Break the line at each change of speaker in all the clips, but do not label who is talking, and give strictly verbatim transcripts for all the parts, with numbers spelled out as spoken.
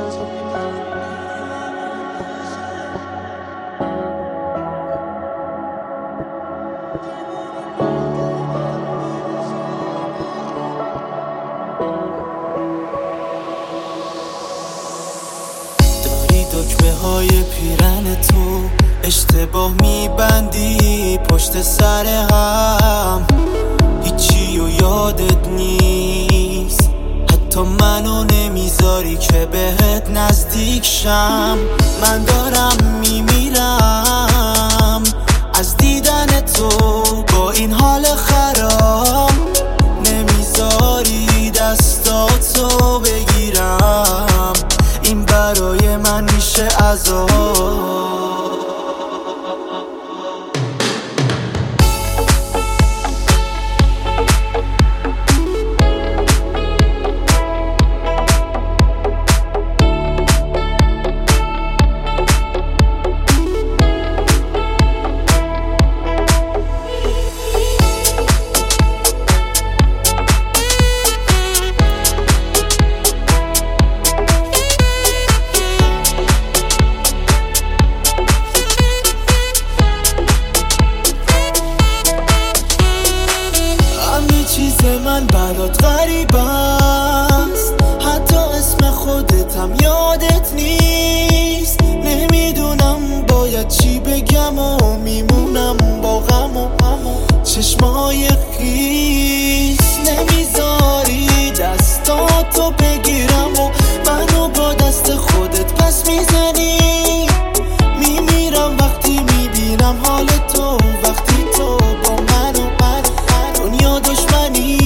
دکمه های پیرن تو اشتباه میبندی پشت سر هم، هیچی و یادت نیست، حتی منو نمیذاری که بهت نزدیک شم. من دارم میمیرم از دیدن تو با این حال خراب، نمیذاری دستاتو بگیرم، این برای من میشه عذاب. چیز من برات غریب است، حتی اسم خودتم یادت نیست. نمیدونم باید چی بگم و میمونم با غم و چشمای خیس، نمیذاری دستاتو بگیرم و منو با دست خودت پس میزنی. میمیرم وقتی میبینم حال تو، وقتی تو با منو من دنیا دشمنی.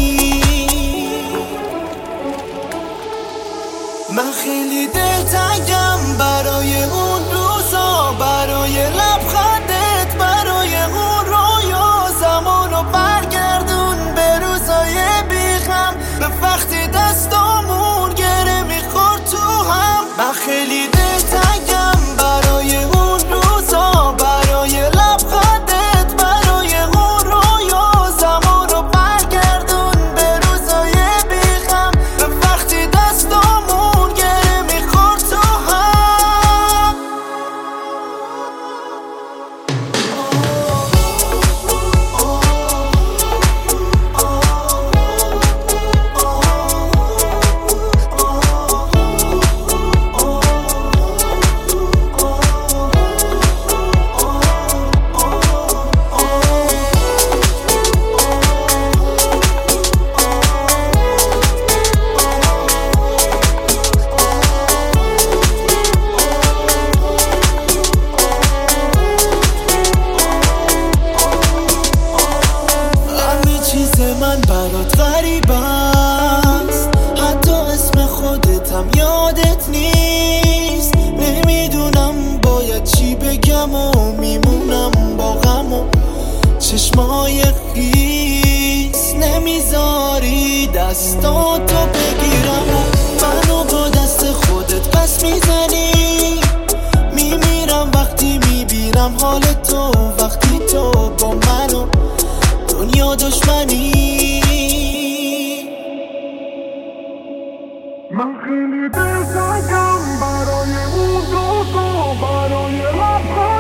من خیلی دلتنگم برای اون روزا، برای لبخندت، برای اون رویا. زمانو برگردون به روزای بیغم، به وقتی دستامون گره میخورد تو هم. من خیلی دلتنگم برای اون روزا، برای لبخندت، برای اون رویا. زمانو برگردون به روزای بیغم، به وقتی دستامون گره میخورد تو هم. من برات غریب است، حتی اسم خودتم یادت نیست. نمیدونم باید چی بگم و میمونم با غم و چشمای خیس، نمیذاری دستاتو بگیرم و منو با دست خودت پس میزنی. میمیرم وقتی میبینم حال تو، وقتی تو با منو دنیا دشمنی.
من خیلی دلتنگم برای اون روزا، برای لبخند